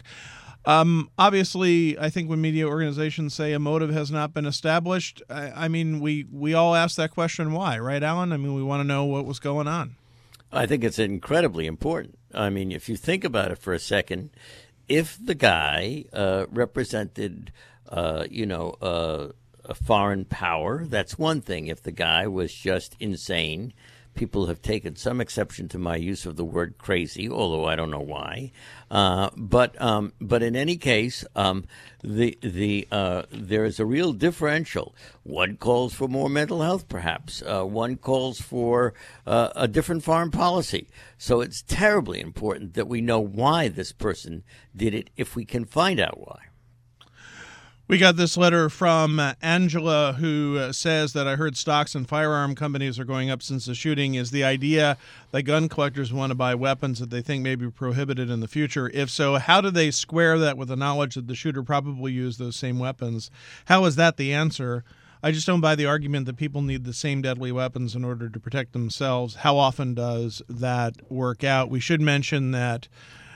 Um, obviously, I think when media organizations say a motive has not been established, I, I mean, we, we all ask that question why, right, Alan? I mean, we want to know what was going on. I think it's incredibly important. I mean, if you think about it for a second, if the guy uh, represented, uh, you know, uh, a foreign power, that's one thing. If the guy was just insane, people have taken some exception to my use of the word crazy, although I don't know why. Uh, but um, but in any case, um, the the uh, there is a real differential. One calls for more mental health, perhaps. Uh, one calls for uh, a different foreign policy. So it's terribly important that we know why this person did it, if we can find out why. We got this letter from uh, Angela, who uh, says that I heard stocks and firearm companies are going up since the shooting. Is the idea that gun collectors want to buy weapons that they think may be prohibited in the future? If so, how do they square that with the knowledge that the shooter probably used those same weapons? How is that the answer? I just don't buy the argument that people need the same deadly weapons in order to protect themselves. How often does that work out? We should mention that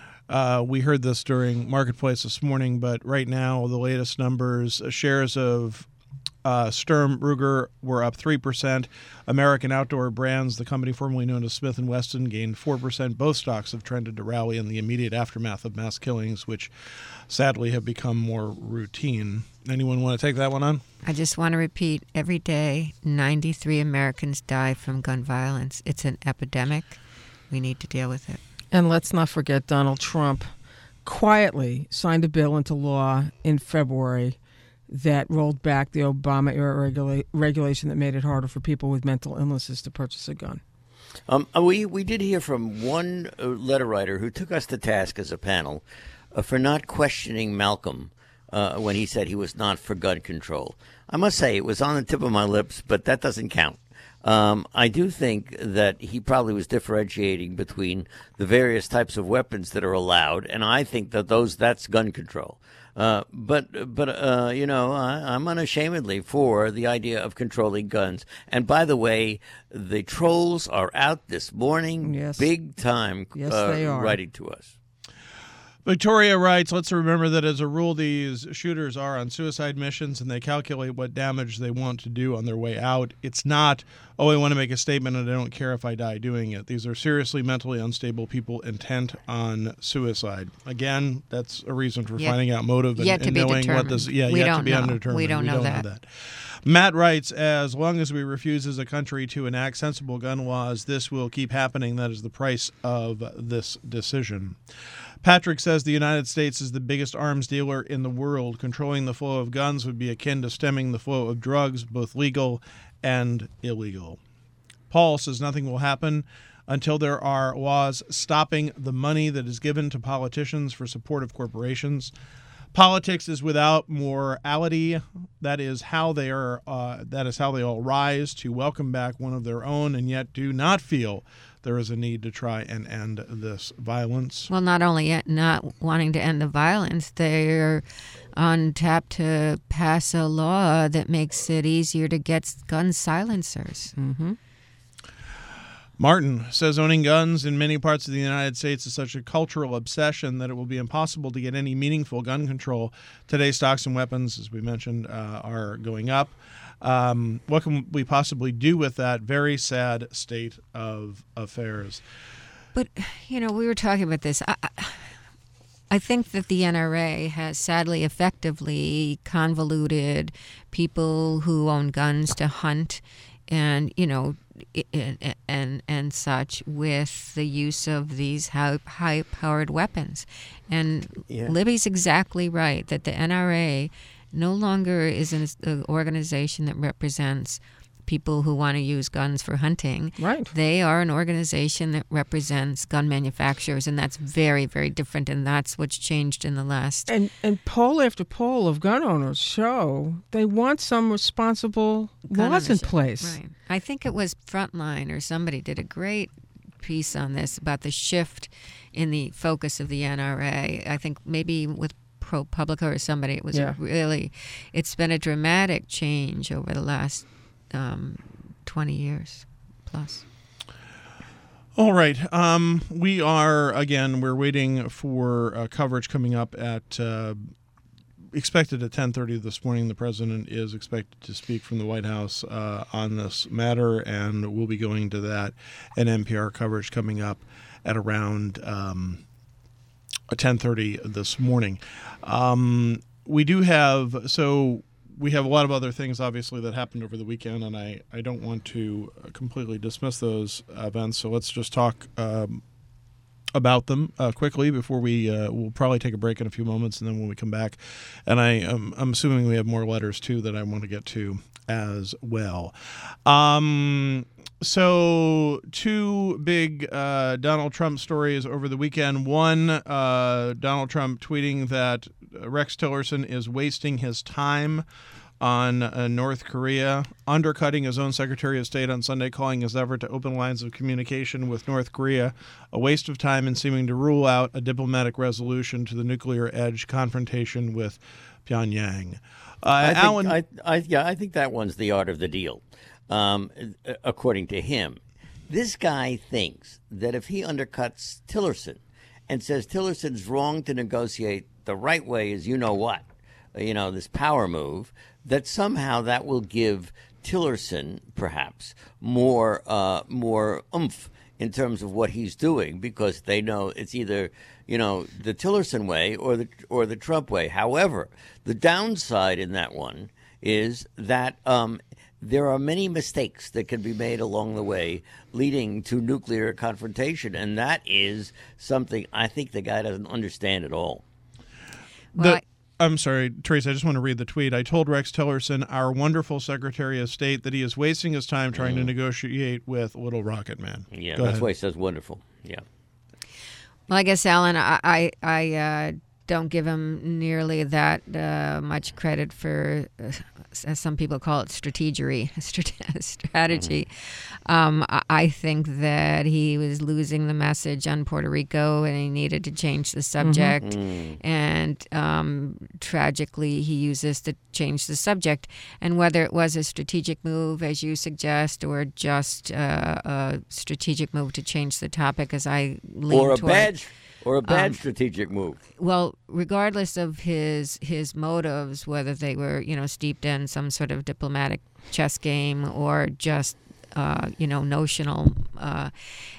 Uh, we heard this during Marketplace this morning, but right now, the latest numbers, uh, shares of uh, Sturm Ruger were up three percent. American Outdoor Brands, the company formerly known as Smith and Wesson, gained four percent. Both stocks have trended to rally in the immediate aftermath of mass killings, which sadly have become more routine. Anyone want to take that one on? I just want to repeat, every day, ninety-three Americans die from gun violence. It's an epidemic. We need to deal with it. And let's not forget Donald Trump quietly signed a bill into law in February that rolled back the Obama-era regula- regulation that made it harder for people with mental illnesses to purchase a gun. Um, we, we did hear from one uh, letter writer who took us to task as a panel uh, for not questioning Malcolm uh, when he said he was not for gun control. I must say, it was on the tip of my lips, but that doesn't count. Um, I do think that he probably was differentiating between the various types of weapons that are allowed, and I think that those that's gun control. Uh, but but uh, you know, I, I'm unashamedly for the idea of controlling guns. And by the way, the trolls are out this morning, yes. big time, yes, uh, they are. writing to us. Victoria writes, let's remember that as a rule, these shooters are on suicide missions and they calculate what damage they want to do on their way out. It's not, oh, I want to make a statement and I don't care if I die doing it. These are seriously mentally unstable people intent on suicide. Again, that's a reason for Yet, finding out motive and, yet to and be knowing determined. what this, yeah, we yet don't to be know. undetermined. We don't, we know, don't that. know that. Matt writes, as long as we refuse as a country to enact sensible gun laws, this will keep happening. That is the price of this decision. Patrick says the United States is the biggest arms dealer in the world. Controlling the flow of guns would be akin to stemming the flow of drugs, both legal and illegal. Paul says nothing will happen until there are laws stopping the money that is given to politicians for support of corporations. Politics is without morality. That is how they are. Uh, that is how they all rise to welcome back one of their own, and yet do not feel there is a need to try and end this violence. Well, not only not wanting to end the violence, they're on tap to pass a law that makes it easier to get gun silencers. Mm-hmm. Martin says owning guns in many parts of the United States is such a cultural obsession that it will be impossible to get any meaningful gun control. Today, stocks and weapons, as we mentioned, uh, are going up. Um, what can we possibly do with that very sad state of affairs? But, you know, we were talking about this. I, I think that the N R A has sadly effectively convoluted people who own guns to hunt and, you know, and, and and such with the use of these high, high-powered weapons. And Yeah. Libby's exactly right that the N R A no longer is an organization that represents people who want to use guns for hunting. Right. They are an organization that represents gun manufacturers, and that's very, very different, and that's what's changed in the last... And and poll after poll of gun owners show they want some responsible gun laws in ownership. place. Right. I think it was Frontline or somebody did a great piece on this about the shift in the focus of the N R A. I think maybe with ProPublica or somebody, it was Yeah. really... It's been a dramatic change over the last... Um, twenty years plus. All right. Um, we are, again, we're waiting for uh, coverage coming up at, uh, expected at ten thirty this morning. The president is expected to speak from the White House uh, on this matter, and we'll be going to that and N P R coverage coming up at around um, ten thirty this morning. Um, we do have, so we have a lot of other things, obviously, that happened over the weekend, and I, I don't want to completely dismiss those events. So let's just talk um, about them uh, quickly before we uh, we'll probably take a break in a few moments, and then when we come back, and I um, I'm assuming we have more letters too that I want to get to as well. Um, so two big uh, Donald Trump stories over the weekend. One, uh, Donald Trump tweeting that Rex Tillerson is wasting his time on uh, North Korea, undercutting his own Secretary of State on Sunday, calling his effort to open lines of communication with North Korea a waste of time and seeming to rule out a diplomatic resolution to the nuclear edge confrontation with Pyongyang. Uh, I think, Alan, I, I, yeah, I think that one's the art of the deal, um, according to him. This guy thinks that if he undercuts Tillerson and says Tillerson's wrong to negotiate the right way is you know what, you know, this power move, that somehow that will give Tillerson perhaps more uh, more oomph in terms of what he's doing, because they know it's either, you know, the Tillerson way or the or the Trump way. However, the downside in that one is that um, there are many mistakes that can be made along the way leading to nuclear confrontation, and that is something I think the guy doesn't understand at all. Well, the, I- I'm sorry, Teresa, I just want to read the tweet. I told Rex Tillerson, our wonderful Secretary of State, that he is wasting his time trying mm. to negotiate with Little Rocket Man. Yeah, Go that's ahead. why he says wonderful. Yeah. Well, I guess, Alan, I I, I uh, don't give him nearly that uh, much credit for, uh, as some people call it, strategery, strategy. Mm-hmm. Um, I think that he was losing the message on Puerto Rico, and he needed to change the subject. Mm-hmm. And um, tragically, he used this to change the subject. And whether it was a strategic move, as you suggest, or just uh, a strategic move to change the topic, as I lean or a toward, bad or a bad um, strategic move. Well, regardless of his his motives, whether they were, you know, steeped in some sort of diplomatic chess game or just uh, you know, notional, uh,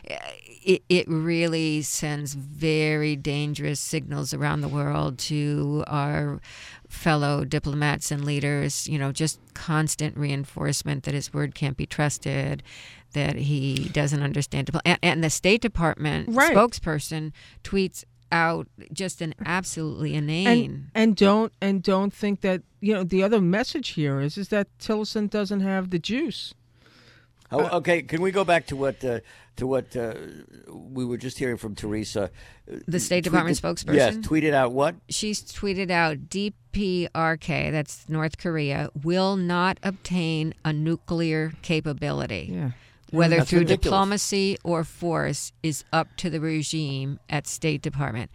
it it really sends very dangerous signals around the world to our fellow diplomats and leaders. You know, just constant reinforcement that his word can't be trusted, that he doesn't understand. And, and the State Department right. spokesperson tweets out just an absolutely inane. And, and don't and don't think that, you know, the other message here is is that Tillerson doesn't have the juice. Oh, okay, can we go back to what uh, to what uh, we were just hearing from Teresa? The State Department tweeted, spokesperson? Yes, tweeted out what? She's tweeted out D P R K, that's North Korea, will not obtain a nuclear capability. Yeah. Whether That's through ridiculous. diplomacy or force is up to the regime at State Department.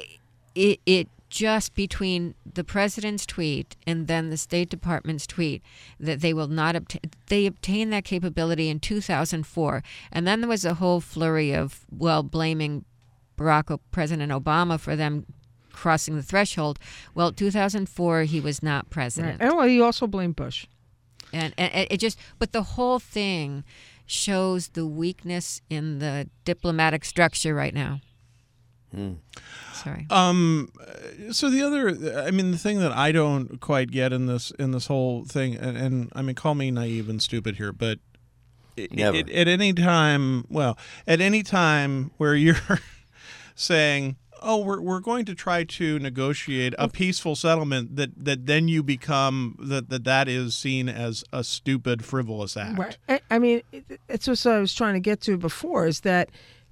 It, it just between the president's tweet and then the State Department's tweet that they will not obtain, they obtained that capability in two thousand four. And then there was a whole flurry of, well, blaming Barack o- President Obama for them crossing the threshold. Well, two thousand four, he was not president. Right. And well, he also blamed Bush. And, and it just, but the whole thing shows the weakness in the diplomatic structure right now. Hmm. Sorry. Um, so the other, I mean, the thing that I don't quite get in this in this whole thing, and, and I mean, call me naive and stupid here, but it, Never. It, at any time, well, at any time where you're saying, oh, we're we're going to try to negotiate a peaceful settlement, that, that then you become that, that that is seen as a stupid, frivolous act. Right. I, I mean, it, it's what I was trying to get to before, is that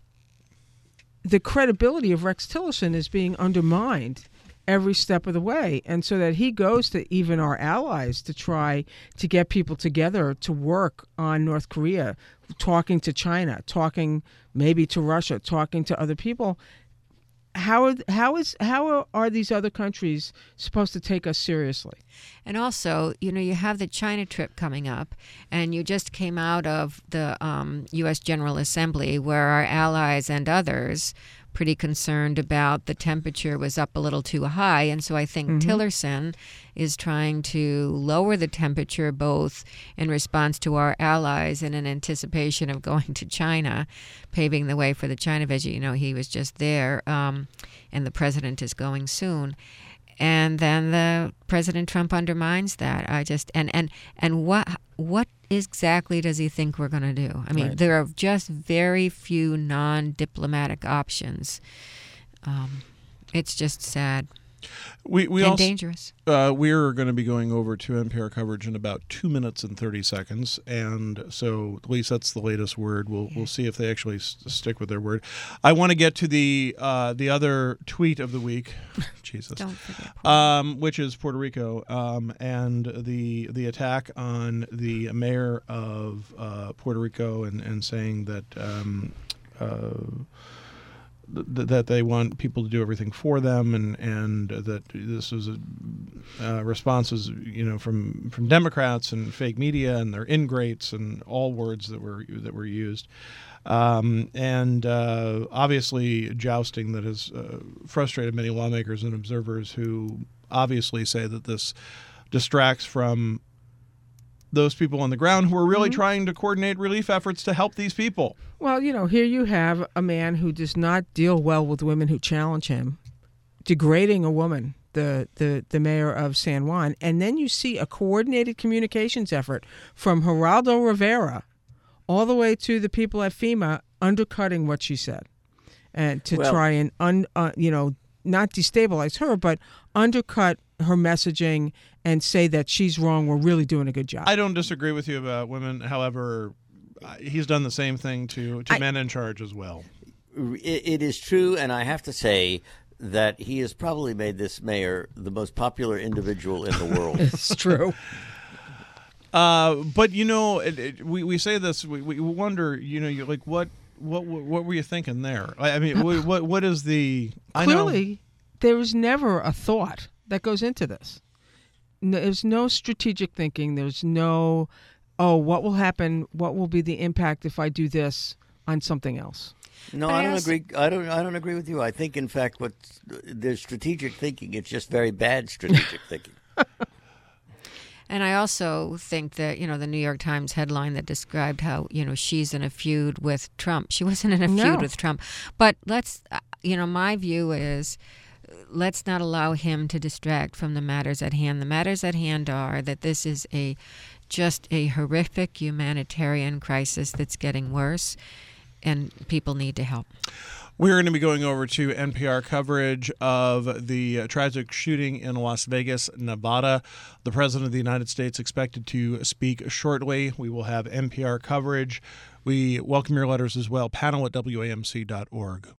the credibility of Rex Tillerson is being undermined every step of the way. And so that he goes to even our allies to try to get people together to work on North Korea, talking to China, talking maybe to Russia, talking to other people. How are, how is how are these other countries supposed to take us seriously? And also, you know, you have the China trip coming up, and you just came out of the um, U S General Assembly, where our allies and others pretty concerned about the temperature was up a little too high. And so I think mm-hmm. Tillerson is trying to lower the temperature, both in response to our allies and in anticipation of going to China, paving the way for the China visit. You know, he was just there, um, and the president is going soon. and then the President Trump undermines that. I just and and and what what exactly does he think we're going to do? I mean, Right. there are just very few non-diplomatic options. Um, it's just sad We we and also dangerous. uh, we're going to be going over to N P R coverage in about two minutes and thirty seconds, and so at least that's the latest word. We'll we'll see if they actually s- stick with their word. I want to get to the uh, the other tweet of the week, Jesus, Don't forget. um, which is Puerto Rico, um, and the the attack on the mayor of uh, Puerto Rico, and and saying that. Um, uh, th- that they want people to do everything for them, and, and that this was a uh, responses, you know, from from Democrats and fake media, and they're ingrates, and all words that were that were used, um, and uh, obviously jousting that has uh, frustrated many lawmakers and observers who obviously say that this distracts from those people on the ground who are really Mm-hmm. trying to coordinate relief efforts to help these people. Well, you know, here you have a man who does not deal well with women who challenge him, degrading a woman, the, the, the mayor of San Juan. And then you see a coordinated communications effort from Geraldo Rivera all the way to the people at FEMA undercutting what she said, and to Well- try and, un, uh, you know, not destabilize her, but undercut her messaging and say that she's wrong. We're really doing a good job. I don't disagree with you about women. However, uh, he's done the same thing to, to I- men in charge as well. It, it is true, and I have to say that he has probably made this mayor the most popular individual in the world. It's true. Uh, but you know, it, it, we we say this. We, we wonder. You know, you're like, what what what were you thinking there? I, I mean, what, what what is the? I know, Clearly, there was never a thought that goes into this. No, there's no strategic thinking. There's no, oh, what will happen? What will be the impact if I do this on something else? No, But I I don't also- agree. I don't. I don't agree with you. I think, in fact, what there's strategic thinking. It's just very bad strategic thinking. And I also think that, you know, the New York Times headline that described how, you know, she's in a feud with Trump. She wasn't in a No. feud with Trump. But let's, uh, you know, my view is uh, let's not allow him to distract from the matters at hand. The matters at hand are that this is a just a horrific humanitarian crisis that's getting worse, and people need to help. We're going to be going over to N P R coverage of the uh, tragic shooting in Las Vegas, Nevada. The President of the United States expected to speak shortly. We will have N P R coverage. We welcome your letters as well. Panel at W A M C dot org.